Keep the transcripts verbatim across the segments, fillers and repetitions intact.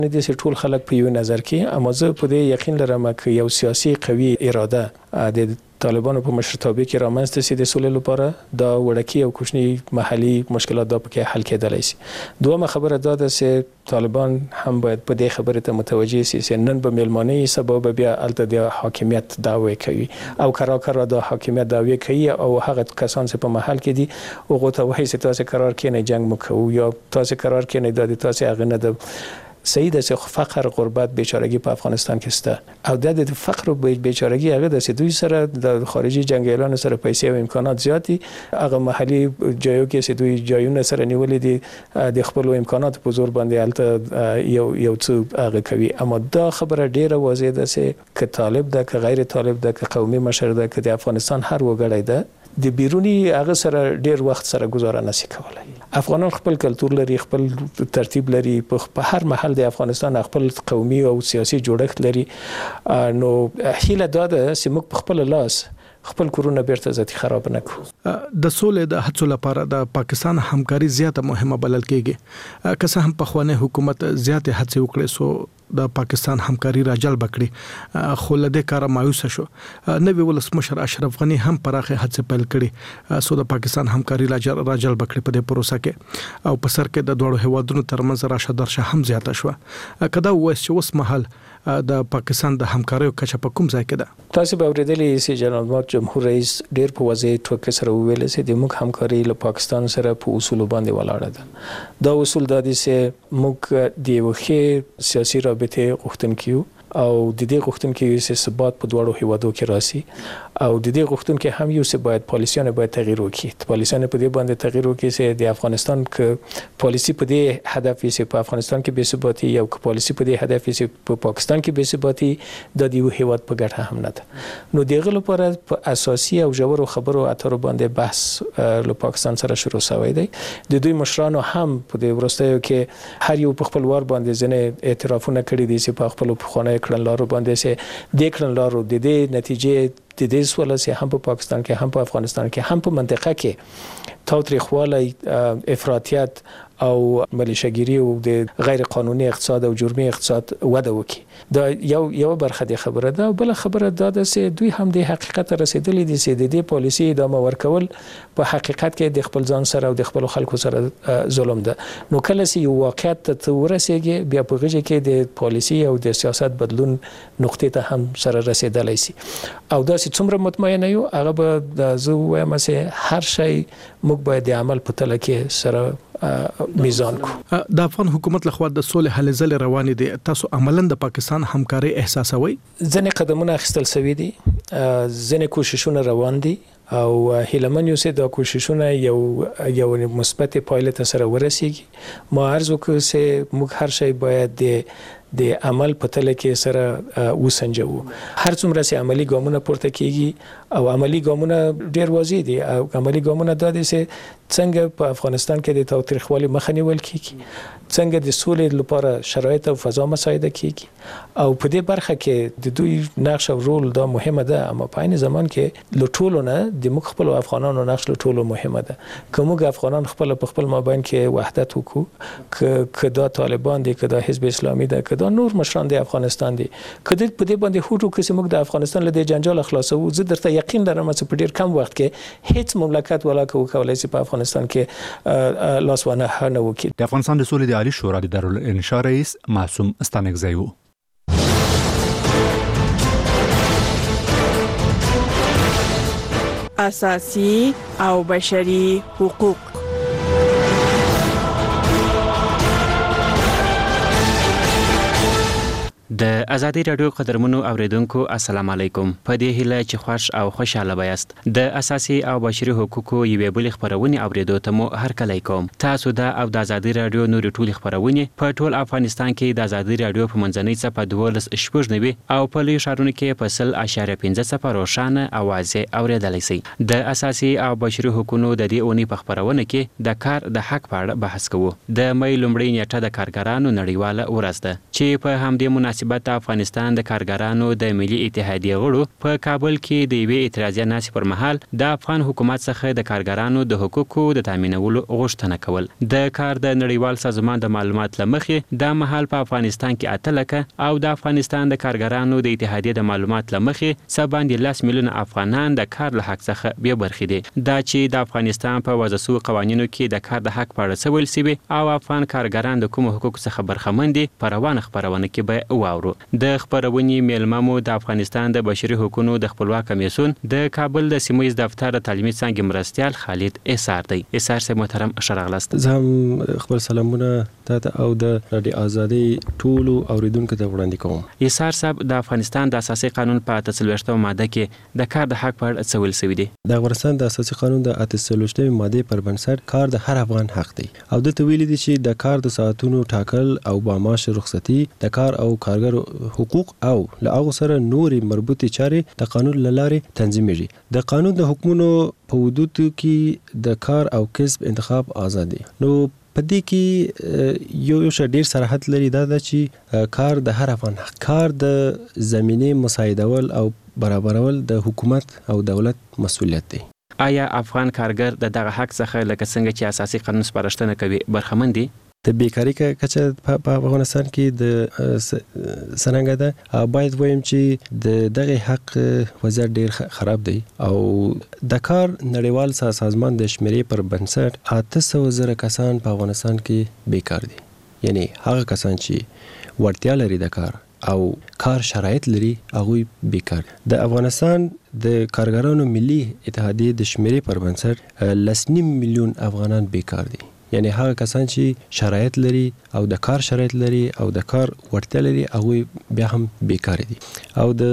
د ټول خلک په یو نظر کې، اما زه په دې یقین لرم چې یو سیاسي قوي اراده د طالبانو په مشرتابه کې رامنځته شي د سولې لپاره دا وړکی او کوچني محلي مشکلات دا پکې حل کېدلی شي. دومره خبره دا ده چې طالبان هم باید په دې خبره ته متوجه شي چې نن به میلمانه سبب بیا الته د حاکمیت دعوی کوي او کرا کرا د حاکمیت دعوی کوي او هغه کسان چې په محل کې دي هغه ته وایي چې تاسو قرار کینې جنگ مکو یا تاسو قرار کینې د تاسو هغه نه د سید از فقر غربت بیچارگی په افغانستان کې سته او د فقر او بیچارگی هغه د دوی سره د خارجي جنگیالانو سره پیسې او امکانات زیاتی هغه محلي جایو کې چې دوی جایونه سره نیولې دي د خپل امکانات په زور باندې الته یو یو څه هغه کوي. اما دا خبره ډیره واضح ده چې ک طالب ده ک غیر طالب ده ک قومي مشر ده ک د افغانستان هر وګړی ده د بیرونی هغه سره ډیر وخت سره گزاره نشي کولای. افغانان خپل کلتور لري، خپل ترتیب لري، په هر محل د افغانستان خپل قومي او سیاسي جوړښت لري. نو هیله دا ده چې موږ په خپل لاس خپل کورونه بیرته ذاتي خراب نه کړو. د سولې د هڅو لپاره د پاکستان همکاري زیاته مهمه بلل کېږي. که څه هم پخوانی حکومت زیاته هڅې وکړې سو د پاکستان همکاري راجل بکړي، خو له دې کاره مایوسه شو. نوی ولسمشر اشرف غنی هم پراخه هڅې پیل کړي سو د پاکستان همکاري راجل راجل بکړي په دې پروسه کې او په سر کې د دوړو هوادونو ترمنځ راشه درشه هم زیاته شو. کدا وایي چې اوس مهال د پاکستان د همکاري کچه په کوم ځای کې ده؟ تاسو به اوریدلې چې جناب جمهور رئیس ډیر په واضح توګه سره ویل چې د موږ همکاري له پاکستان سره په اصول باندې ولاړه ده. دا اصول د دې چې موږ د وخت سیاسي رابطه غوښتونکو او د دې غوښتونکو چې ثبات په دوړو هیوادو کې راسي او د دې غوښتونکو هم یو څه باید پالیسیونه باید تغییر وکړي. پالیسیونه په دې باندې تغییر وکړي چې د افغانستان ک پالیسی په دې هدف یې په افغانستان کې بې ثباتي یا ک پالیسی په دې هدف یې په پاکستان کې بې ثباتي د دې هیواد په ګټه هم نه ده. نو دغه لپاره په اساسي او ژورو خبرو اترو باندې بحث له پاکستان سره شروع شوی دی. د دوی مشرانو هم په دې ورستیو کې هر یو په خپل وار باندې ځنه اعترافونه کړي دي چې په خپل پخوانی کړنلارو باندې چې د کړنلارو د دې نتیجې د دې سوال چې هم په پاکستان کې هم په افغانستان کې هم په منطقه کې تاوتریخوالی، افراطیت او ملیشه‌گیری او د غیر قانوني اقتصاد او جرمي اقتصاد وده وکړي. دا یو یو برخه د خبره ده. بل خبره دا ده چې دوی هم د حقیقت رسیدلې دي چې د دې پالیسي ادامه ورکول په حقیقت کې د خپل ځان سره او د خپل خلکو سره ظلم ده. نو کله چې یو واقعیت ته ورسیږي بیا په غږ کې د پالیسي او د سیاست بدلون نقطې ته هم سره رسیدلی شي. او دا چې څومره مطمئن یو هغه به د زه وایم چې هر شی موږ باید د عمل په تله کې سره میزان کو. د افغان حکومت لخوا د سولې هلې ځلې روانې دي. تاسو عملاً د پاکستان همکاري احساسوي؟ ځنې قدمونه اخیستل شوي دي، ځنې کوششونه روان دي او هیلمن یو چې دا کوششونه یو یو مثبت پایله ته سره ورسیږي. ما عرض وکړ چې موږ هر شی باید د د عمل په تله کې سره وسنجو. هر څومره چې عملی ګامونه پورته کیږي او عملی ګامونه ډیر واضح دي او عملی ګامونه دا دي چې څنګه په افغانستان کې د تاوتریخوالي مخه نیول کیږي، څنګه د سولې لپاره شرایط او فضا مساعده کیږي او په دې برخه کې د دوی نقش او رول دا مهمه ده. اما په عین زمان کې له ټولو نه د موږ خپل افغانانو نقش له ټولو مهمه ده. که موږ افغانان خپل په خپل مابین کې وحدت وکړو، که دا طالبان دي، که دا حزب اسلامي ده، که دا نور مشران د افغانستان دي، که د په دې باندې هوټو کې موږ د افغانستان له دې جنجال خلاصو، زه درته یقین لرم چې په ډیر کم وخت کې هیڅ مملکت ولا کولی شي په افغانستان کې لاسوانه نه وکړي. د افغانستان د سولې د عالی شورا د دارالانشا رئیس معصوم ستانکزی و. اساسي او بشري حقوق. د ازادي رادیو قدرمنو اوریدونکو السلام علیکم. په دې هیله چې خوش او خوشاله بایست. د اساسي او بشري حقوقو یوې بلې خبرونه اوریدو ته مو هرکلی کوم. تاسو دا او د ازادي رادیو نور ټول خبرونه په ټول افغانستان کې د ازادي رادیو په منځنۍ صفحه دولس شپږ نوي او په لوی ښارونو کې په سل اشاریه پنځه صفر روښانه اوازې اوریدلی شئ. د اساسي او بشري حقوقو د دې اونۍ په خبرونه کې د کار د حق په اړه بحث کوو. د مې لومړۍ نیټه د کارګرانو نړیواله ورځ ده چې په همدې مناسبت مناسبت افغانستان د کارګرانو د ملي اتحادیې غړو په کابل کې د یوې اعتراضي ناستې پر مهال د افغان حکومت څخه د کارګرانو د حقوقو د تامینولو غوښتنه کول. د کار د نړیوال سازمان د معلومات لمخې د مهال په افغانستان کې اته لکه او د افغانستان د کارګرانو د اتحادیې د معلومات لمخې څه باندې لس میلیونه افغانان د کار له حق څخه بې برخې دي. دا چې د افغانستان په وضع شویو قوانینو کې د کار د حق په اړه څه ویل شوي او افغان کارګران د کومو حقوقو څخه برخمن دي په روانه خپرونه کې به واورو. د خپرونې میلمه مو د افغانستان د بشري حقوقو د خپلواک کمیسیون د کابل د سیمه ییز دفتر د تعلیمي څانګې مرستیال خالد احسار دی. احسار صاحب محترم ښه راغلاست. زه هم خپل سلامونه تاسو او د رادیو ازادي ټولو اوریدونکو ته وړاندې کوم. احسار صاحب د افغانستان د اساسي قانون په اته څلوېښتمه ماده کې د کار د حق په اړه څه ویل شوي دي؟ د افغانستان د اساسي قانون د اته څلوېښتمې ماده پر بنسټ کار د هر افغان حق دی او د تویل دي چې د کار د ساعتونو ټاکل او بامعاش رخصتي د کار او کارګر حقوق او له هغه سره نورې مربوطې چارې د قانون له لارې تنظیمېږي. د قانون د حکمونو په حدودو کې د کار او کسب انتخاب آزاد دی. نو په دې کې یو یو شی ډیر صراحت لري دا چې کار د هر افغان حق، کار د زمینې مساعدول او برابرول د حکومت او دولت مسؤلیت دی. آیا افغان کارګر د دغه حق څخه لکه څنګه چې اساسي قانون سپارښتنه کوي برخمن دي؟ د بیکاری کچه په افغانستان کې د څنګه ده باید وایم چې د دغه حق وضعیت ډیر خراب دی او د کار نړیوال سازمان د شمیرې پر بنسټ اته سوه زره کسان په افغانستان کې بیکار دي. یعنی هغه کسان چې وړتیا لري د کار او کار شرایط لري هغه بیکار. د افغانستان د کارګرانو ملي اتحادیې د شمیرې پر بنسټ لسنیم میلیون افغانان بیکار دي. یعنی هغه کسان چې شرایط لري او د کار شرایط لري او د کار وړتیا لري هغه بیا هم بیکار دي. او د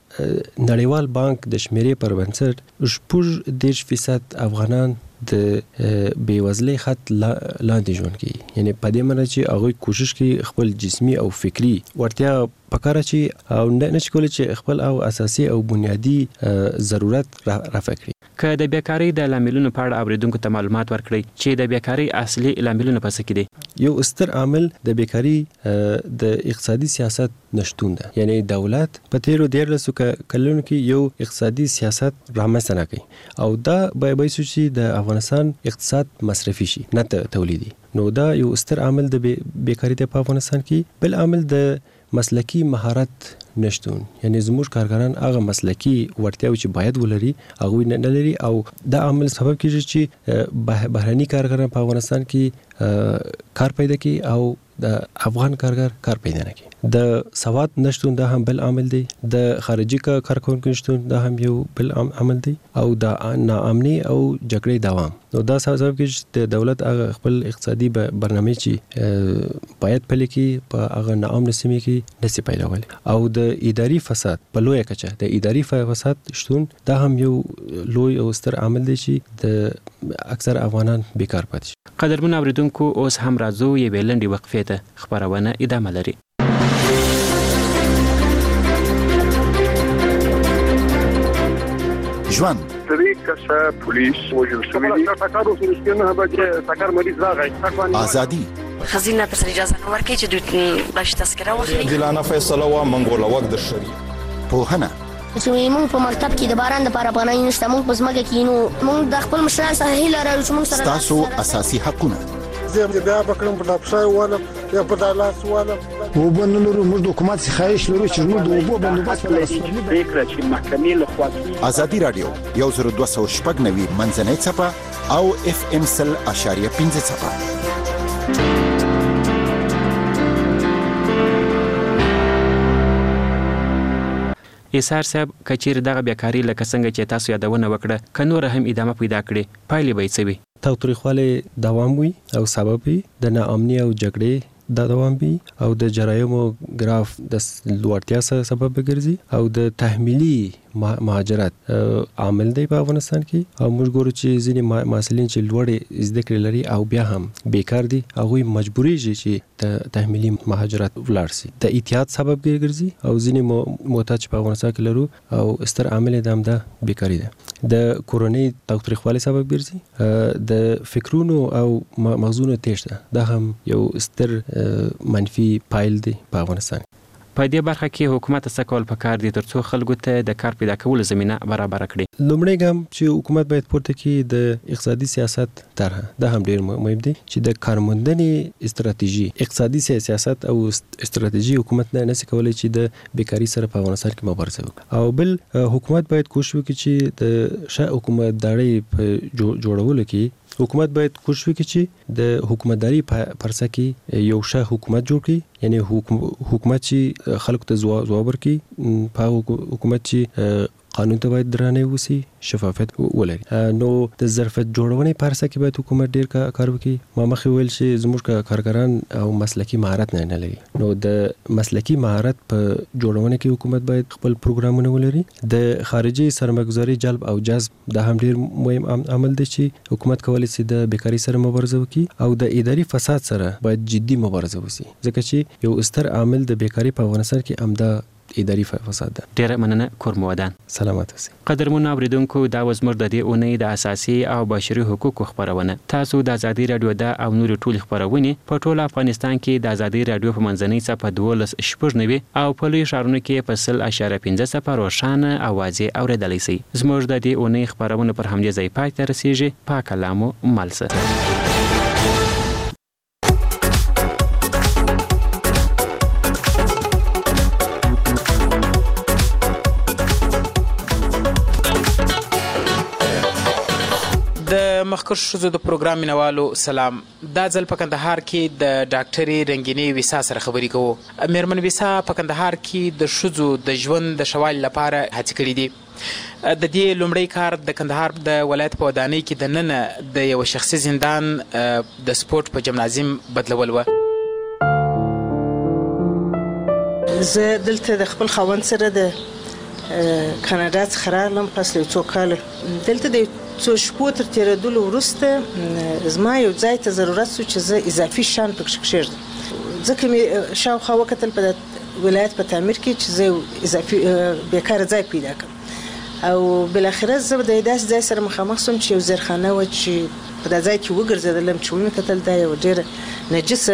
نړیوال بانک د شمیرې پر بنسټ شپږ دېرش فیصد افغانان د بیوزلۍ خط لاندې ژوند کوي. یعنی په دې معنی چې هغه کوشش کوي خپل جسمي او فکری وړتیا پکاره چې او نه شي چې خپل او اساسي او بنیادی ضرورت رفع کړي. که د بیکاری د لاملونو په اړه اوریدونکو ته معلومات ورکړي چې د بیکاری اصلي لاملونه په څه کې دي؟ یو ستر عامل د بیکاری د اقتصادي سیاست نشټون ده. یعنی دولت په تیرو دیرلسو کلونو کې یو اقتصادي سیاست رامنځته نه کوي او دا به بایسو چې د افغانستان اقتصاد مصرفي شي نه تولیدي. نو دا یو ستر عامل د بیکاری په افغانستان کې. بل عامل د مسلکی مهارت نشتون. یعنی زموږ کارګران هغه مسلکی وړتیاوې چې باید ولري هغه نه لري او دا عامل سبب کیږي چې بهرني کارګران په افغانستان کې کار پیدا کوي او د افغان کارګر کار پیدا نه کوي. د سواد نشتون دا هم بل عامل دی. د خارجي کارکونکو نشتون دا هم یو بل عامل دی او د ناامني او جګړې دوام. نو دا سبب کیږي چې د دولت هغه خپل اقتصادي برنامه چې باید پلي کړي په هغه ناامن سیمه کې نشي پیدا کولی. او د اداري فساد په لویه کچه د اداري فساد شتون دا هم یو لوی او ستر عامل دی چې د اکثر افغانان بیکار پاتې شي. قدرمن اوریدونکو اوس هم راځو یوې لنډې وقفې ته. خبرونه ادامه لري. ژوند درې کسه پولیس وژل شوي دي. ټاکارو سره نه به ټاکار مریض راغی. ازادي خزینه پر اجازه نه ورکړي چې دوی باش تذکره واخلي. عادلانه فیصله وا منګول وخت د شری پوهنه چې موږ په مکتب کې د باران د لپاره پناه نشته. موږ په ځمکه کې نو موږ د خپل مشران سره هیله لرو چې موږ سره تاسو اساسي حقونه زه بیا بکرم په لپسای واله یا په دالاس واله وبنلرو موږ د حکومت څخه خواهش لرو چې موږ د اوبو بندوبست په لاس فکر چې محکمې له خوا ازادي رادیو یو زر دوه سوه شپږ نوي منځنۍ څپه او اف ام سل اشاریه پنځه څپه. احسار صاحب کچیر دغه بیکاری لکه څنګه چې تاسو یادونه وکړه ک نور هم ادامه پیدا کړي پایلې به څه وي؟ تاوتریخوالی دوام وي او سبب وي د ناامني او جګړې د دوام وي او د جرایمو ګراف د لوړتیا سبب ګرځي او د تحمیلي مهاجرت عامل دی په افغانستان کې. او موږ ګورو چې ځینې محصلین چې لوړې زده کړې لري او بیا هم بیکار دي هغوی مجبوریږي چې د تحمیلي مهاجرت ولاړ شي. د احتیاط سبب ګرځي او ځینې محتاج په افغانستان کې لرو او ستر عامل د هم د بیکاری ده. د کورنۍ تاوتریخوالي سبب ګرځي. د فکرونو او مغزونو تېښته دا هم یو ستر منفي پایل دی په افغانستان. په دې برخه کې حکومت څه کول پکار دي ترڅو خلکو ته د کار پیدا کولو زمينه برابر کړي؟ لومړی ګام چې حکومت باید پورته کړي د اقتصادي سیاست طرح دا هم ډیر مهم دي چې د کارموندنې استراتیژي اقتصادي سیاست او استراتیژي حکومت نه نسي کولای چې د بیکاری سره په افغانستان کې مبارزه وکړي او بل حکومت باید کوشش وکړي چې د شاه حکومت داري په جوړولو کې حکومت باید کوشش وکړي چې د حکومتداري پرسه کې یو ښه حکومت جوړ کړي یعنی حکومت چې خلکو ته ځواب ورکړي په حکومت چې قانون ته باید درناوی وسی شفافیت ولري نو د ظرفیت جوړونې پرسه کې باید حکومت ډیر کار وکړي ما مخې ویل چې زموږ کارګران او مسلکی مهارت نه لري نو د مسلکی مهارت په جوړونه کې حکومت باید خپل پروګرامونه ولري د خارجي سرمایه‌ګذاري جلب او جذب د هم ډیر مهم عمل دی چې حکومت کولی شي د بیکاری سره مبارزه وکړي او د اداري فساد سره باید جدي مبارزه وشي ځکه چې یو ستر عامل د بیکاری په افغانستان کې امدا اداري فساد ده. ډیره مننه کورمودان. سلامات اوسئ. قدرمن اوریدونکو دا وزمر د دې اونۍ د اساسي او بشري حقوقو خبرونه. تاسو د ازادي رادیو د او نور ټول خبرونه په ټول افغانستان کې د ازادي رادیو په منځنۍ صفحه دولس شپږ نوي او په لوی ښارونو کې په سل اشاره پنځه صفر روښانه اوازې اوریدلای شئ. زموږ د دې اونۍ خبرونه پر همدې ځای پای ته رسیږي. پاک کلامو ملسه. مخکښ شوزو د پروګرام مینوالو سلام. دا ځل په کندهار کې د ډاکټري رنگینې ویسا سره خبرې کوو. میرمن ویسا په کندهار کې د شوزو د ژوند د شوال لپاره هڅې کړې دي. د دې لومړی کار د کندهار د ولایت په ودانۍ کې د ننه د یو شخصي زندان د سپورت په جمنازیم بدلول و. زه دلته د خپل خاوند سره د کاناډا څخه راغلم پس له څو کاله دلته د څو شپو تر تېرېدلو وروسته زما یو ځای ته ضرورت شو چې زه اضافي شیان پکې کښېږدم ځکه مې شاوخوا وکتل په ولایت په تعمیر کې چې زه اضافي بیکاره ځای پیدا کړم او بالاخره زه د داسې ځای سره مخامخ شوم چې یو زیرخانه وه چې په دا ځای کې وګرځېدلم چې ومې کتل دا یو ډېره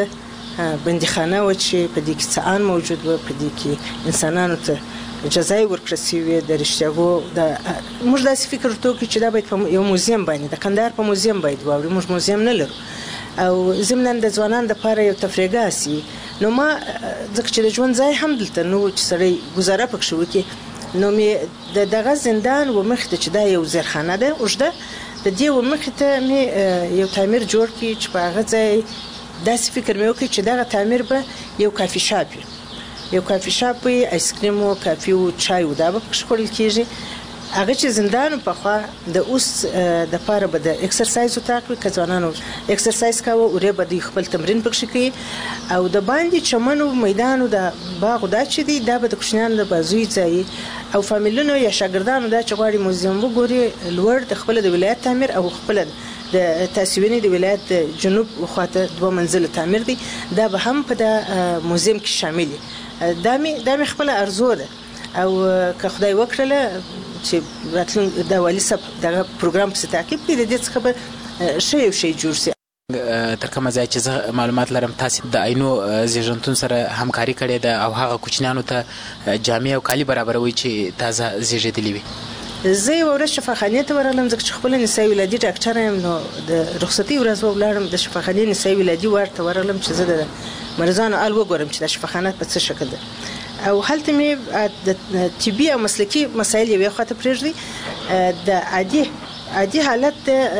نجسه بندیخانه وه چې په دې کې څه ان موجود وه په دې کې انسانانو ته جزای ورکړل شوې د رښتیاګو د موږ داسې فکر وکړو چې دا باید په یو موزیم باندې د کندهار په موزیم باید واوړي. موږ موزیم نه لرو او ضمناً د ځوانانو دپاره یو تفریحګاه سي نو ما ځکه چې د ژوند ځای هم دلته نو چې سړی ګزاره پکښې وکړي نو مې د دغه زندان ومخې ته چې دا یو زیرخانه ده اوږده د دې ومخې ته مې یو تعمیر جوړ کړي چې په هغه ځای داسې فکر مې وکړي چې دغه تعمیر به یو کافي شاپ وي یو کافي شاپ وي آیسکریم او کافي او چای او دا به پکښې خوړل کېږي. هغه چې زندان پخوا د اوس دپاره به د اکسرسایز اتاق وي که ځوانانو اکسرسایز کاوه ورې به دوی خپل تمرین پکښې کوي او د باندې چمن او میدان او د باغ دا چې دی دا به د کوچنیانو د بازوي ځای او فامیلونو یا شاګردانو دا چې غواړي موزیم وګوري لوړ د خپله د ولایت تعمیر او خپله د تاسیوینې د ولایت د جنوب خواته دوه منزله تعمیر دی دا به هم په د موزیم کې شامل وي. دا مې دا مې خپله ارزو ده او که خدای وکړله چې راتلونکي د والي صاحب دغه پروګرام پسې تعقیب کړي د دې څخه به ښه یو شی جوړ شي. تر کومه ځای چې زه معلومات لرم تاسې د عینو زیږنتون سره همکاري کړې ده او هغه کوچنیانو ته جامې او کالي برابروي چې تازه زیږېدلي وي. زه یوه ورځ شفاخانې ته ورغلم ځکه چې خپله نسایي ولادي ډاکټره یم نو د رخصتۍ ورځ به ولاړم د شفاخانې نسایي ولادي وارد ته ورغلم چې زه د مریضانو حال وګورم چې دا شفاخانه په څه شکل ده او هلته مې د طبي او مسلکي مسایل یوې خواته پرېږدي د عادي عادي حالت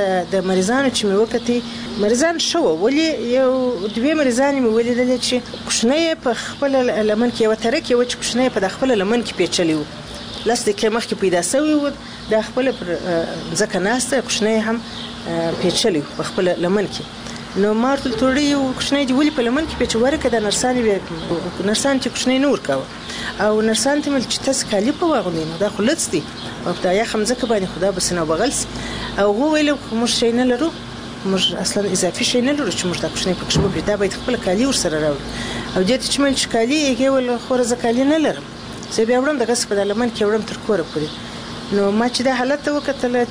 د مریضانو چې مې وکتې مریضان ښه وه ولې یو دوې مریضانې مې ولیدلې چې کوشنۍ یې په خپله لمن کې یوه ترک یې وه چې کوشنۍ یې په د خپله لمن کې پیچلې وه لس دقیقې مخکې پیدا سوي وو دا خپله پر ځکه ناسته کوشنۍ هم پیچلې وه په خپله لمن کې نو ما ورته ویل یو کوچنی دې ولې په لمن کې پیچ ورکه د نرسانې نرسان چې کوچنی نه ورکاوه او نرسان ته مې چې تاسو کالي په واغوندئ نو دا خو لڅ دي او په یخ هم ځکه باندې خو دا به سینه بغل سي او وویل موږ شی نه لرو موږ اصلا اضافي شی نه لرو چې موږ دا کوچنی پکښې وکړو دا باید خپله کالي ورسره راوړو او دې ته چې مې چې کالي هغې ویل خوره زه کالي نه لرم زه بیا وړم دغسې په دا لمن کې وړم تر کوره پورې نو ما چې دا حالت ته وکتله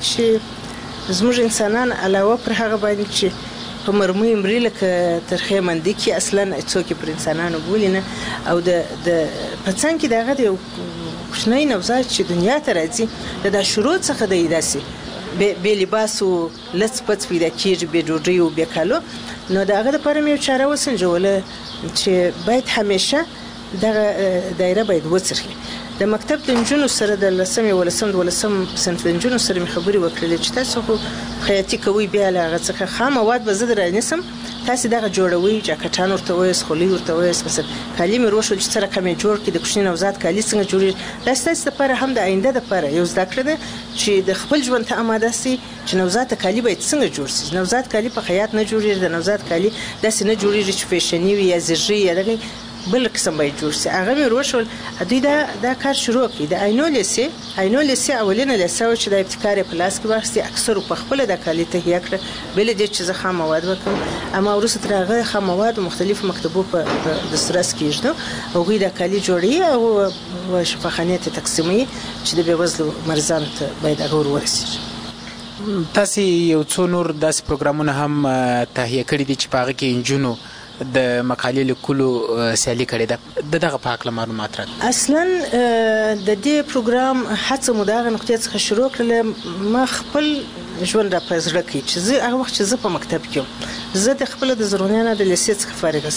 چې زموږ انسانان علاوه پر هغه باندې چې په مرمۍ مري لکه ترخې مندي کې اصلا څوک پر انسانانو بولي نه او د د په څنګ کې دغه د کوچنی نوزاد چې دنیا ته راځي د شروع څخه د ایداسي به لباس او لڅ پڅ پیدا کیږي به ډوډۍ او به کالو نو دغه لپاره مې چاره وسنجوله چې باید همیشه دغه دایره باید وڅرخي د مکتب د انجونو سره د لسمې ولسم د ولسم صنف د انجونو سره مې خبرې وکړلې چې تاسو خو خیاطي کوي بیا له هغه څخه خام مواد به زه در رانیسم تاسو دغه جوړوي جاکټان ورته وایس خولۍ ورته وایس مثلا کالي مې روشل چې سره کومې جوړ کړي د کوچني نوزاد کالي څنګه جوړي دا ستاسو لپاره هم د آینده لپاره یو زده کړه ده چې د خپل ژوند ته آماده سي چې نوزاد کالي باید څنګه جوړ شي نوزاد کالي په خیاط نه جوړیږي د نوزاد کالي داسې نه جوړیږي چې فیشني وي یا زیږي یا دغه بل قسم باید جوړ شي هغه مې روشل دوی دا دا کار شروع کړي د عینو لیسه عینو لیسه اولینه لیسه چې د ابتکار په لاس کې واخستي اکثر په خپل د کالي ته یې کړ بل دې چې زه خام مواد وکم اما ورسره تر هغه خام مواد مختلفو مکتبو په دسترس کېږي او غوي د کالي جوړي او شفاخانه ته تقسیمي چې د بيوزلو مرزان ته باید هغه ورسیږي تاسو یو څو نور داس پروګرامونه هم تهیه کړی دي چې پاغه کې انجونو د مقالې لیکلو سیالي کړې ده دغه په اړه معلومات راکړئ اصلا د دې پروګرام هڅه مو دغه نقطې څخه شروع کړل ما خپل ژوند را پزړه کې چې زه هغه وخت چې زه په مکتب کې زه د خپل د زرونیانه د لیسې څخه فارغه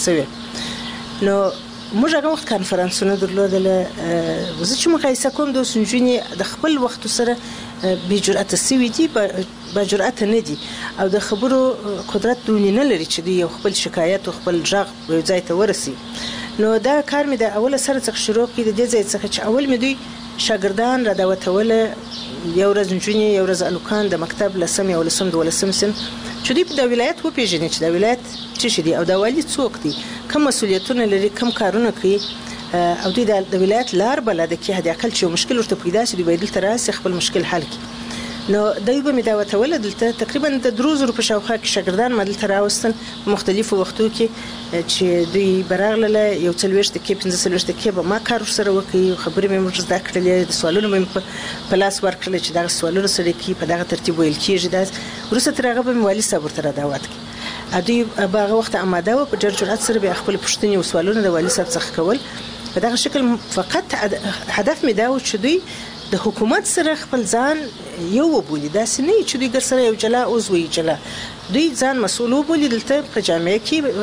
شوم نو موږ هغه وخت کانفرنسونه درلودل زه چې مقایسه کوم د سنجونی د خپل وخت سره به جرأت سوي دي با جرأت نه دي او د خبرو قدرت دونی نه لري چې دی خپل شکایت او خپل ژغ یو ځای ته ورسي نو دا کار مې د اوله سره څخه شروع کړ د دې ځای څخه چې اول مې دوی شاګردان را دعوتوله یو ورځ نجونې یو ورځ الوکان د مکتب لسم یو لسم د ولسم سن چې دوی په د ولایت و پیژنې چې د ولایت څه شي دي او د والی څوک دي کوم مسولیتونه لري کوم کارونه کوي او دوی د ولایت لار بلد کې هدي اقل چې مشکل ورته پیدا شي دوی دلته راسي خپل مشکل حل کړي نو دوی به مې دعوتوله دلته تقریبا د دروزو په شاوخوا کې شاګردان ما دلته راوستل په مختلفو وختو کې چې دوی برغله یو څلويشت کې پنځه څلويشت کې به ما کار سره وکي خبرې مې موږ زده کړلې د سوالونو مې په لاس ورکړل چې دا سوالونه سره کې په دغه ترتیب ویل کېږي دا ورسره ترغه به مې والي صاحب تر دعوت کې ادي هغه وخت آماده و په ډېر جرأت سره به خپل پښتني او سوالونه د والي صاحب څخه کول په دغه شکل فقط هدف مې دا و چې دوی د حکومت سره خپل ځان یو وبولي دا سنې چې دوی ګر سره یو جلا عضوي جلا دوی ځان مسؤل وبولي دلته په جامعه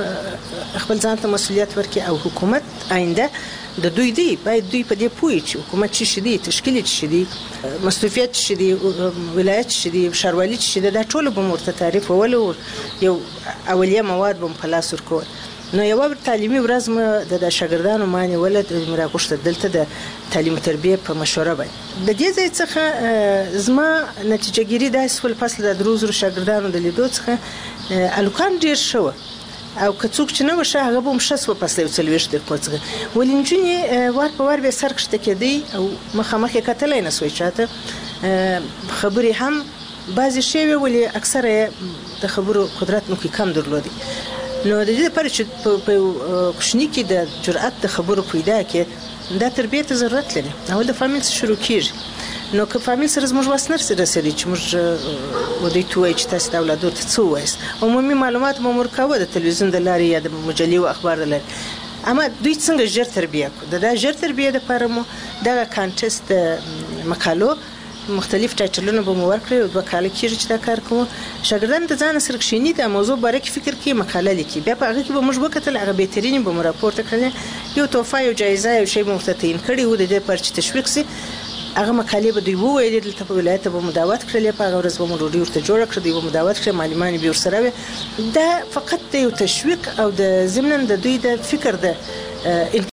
کې خپل ځان ته مسؤلیت ورکړي او حکومت آینده د دوی دی باید دوی په دې پوي چې حکومت څه شي دي تشکیل څه شي دي مسؤلیت څه دي ولایت څه دي شاروالي څه دي دا ټول به مرته تعریف ول یو اولیه مواد به په لاس ورکول نو یو بر تعلیمي ورځ د شاګردانو معنی ولد مراقبه دلته د تعلیم تربیه په مشوره باندې د دې ځای څخه زما نتیجه ګیری د اسفل فصل د دروزو شاګردانو د لیدو څخه الوکان ډیر شو او کڅوک چې نو شه هغه به مشس په فصل یو څلويشت د کوڅه ولینجونی ور په ور به سر کشته کېدی او مخامخ کتلای نه سوي چاته خبري هم بعضی شی ویلي اکثره د خبرو قدرت نو کې کم درلودي نو د دې لپاره چې په کوشنی کې د جرأت د خبرو پیدا کې دا تربیه ته ضرورت لري او د فامیل شروع کیږي نو که فامیل سره زموږ وسنر سره سړي چې موږ ودی توای چې تاسو د اولادو ته څه وایس عمومي معلومات مو مرکوه د تلویزیون د لارې یا د مجلې او اخبار د لارې اما دوی څنګه ژر تربیه کو د ژر تربیه د لپاره مو د کانټست مقالو مختلف ټایټلونه به مو ورکړي او دوه کال کېږي چې دا کار کوم شاګردان د ځان سره کښینی د موضوع باره کې فکر کوي مقاله لیکي بیا په هغه کې به موږ وکتل هغه بهترین به مو راپورته کړي یو توفه یو جایزه یو شی مفتتین کړي و د دې پر چې تشویق سي هغه مقاله به دوی وویل دلته په ولایت به مداوت کړل په هغه ورځ به مو ډوډۍ ورته جوړ کړ دوی به مداوت کړ معلمان به ورسره دا فقط یو تشویق او د ضمن د دوی د فکر د